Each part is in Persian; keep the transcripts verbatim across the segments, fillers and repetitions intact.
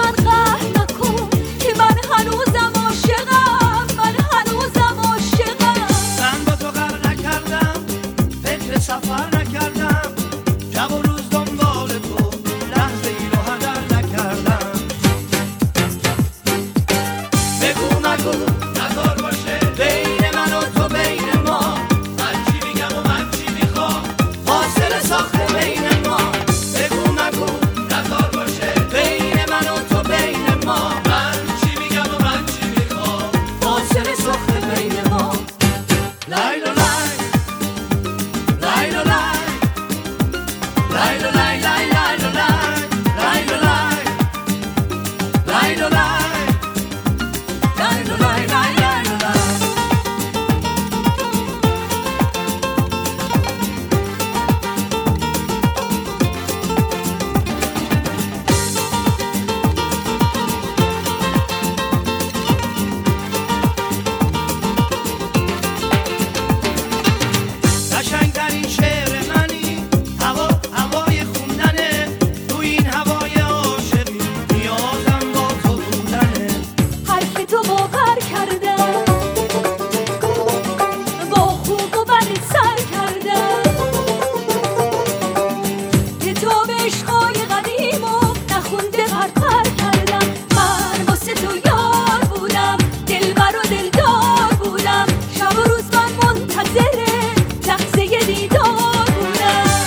من قهر نکن که من هنوزم عاشقم، من هنوزم عاشقم. من با تو غرق نکردم، فکر سفر نکردم، شب و روز دنبال تو، لحظه ای رو هدر نکردم. بگو مگو نزار باشه بین من و تو، بین ما، من چی میگم و من چی میخوام، فاصله ساخته بین ما. بگو مگو نزار باشه بین من و تو، بین ما، من چی میگم و من چی میخوام، فاصله ساخته بین ما. لای لای لای لای لای لای لای لای لای لای لای لای لای لای قشنگترین شعر منی، هوا هوای خوندنه، تو این هوای عاشقی نیازم با تو بودنه. حرف تو باور کردم، با خوب و بد سر کردم، کتاب عشقای قدیم و نخونده پرپر کردم. من واسه تو یار بودم، دلبر و دلدار بودم، شب و روز من منتظر لحظه دیدار بودم.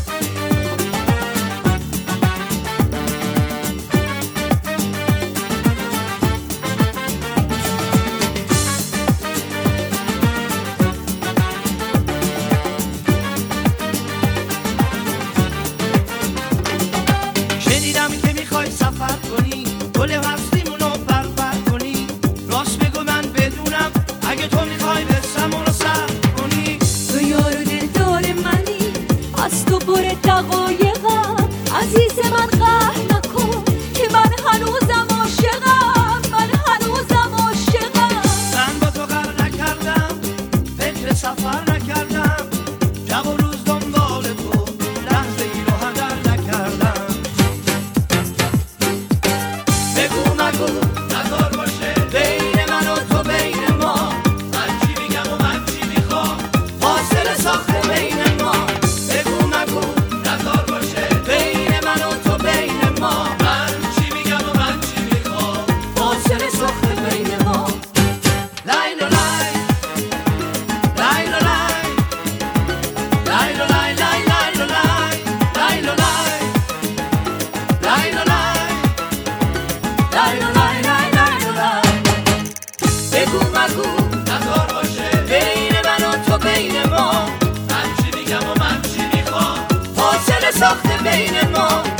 شنیدم که میخوای سفر کنی، گل هستیمونو پرپر کنی. راست بگو من بدونم اگه تو میخوای قصه‌مون رو سر کنی. تو یار و دلدار منی، از تو پر دقایقم، عزیز من قهر نکن که من هنوزم عاشقم، من هنوزم عاشقم. من با تو غرق نکردم، فکر سفر نکردم، شب و روز دنبال تو، لحظه ای رو هدر نکردم. بگو مگو نزار باشه بین من و تو، بین ما، من چی میگم و من چی میخوام، فاصله ساخته بین ما. بگو مگو نزار باشه بین من و تو، بین ما، من چی میگم و من چی میخوام، فاصله ساخته بین ما. لای لای لای لای لای لای لای لای لای لای لای لای لای لای لای. بگو مگو نزار باشه بین من و تو، بین ما، من چی میگم و من چی میخوام، فاصله ساخته بین ما.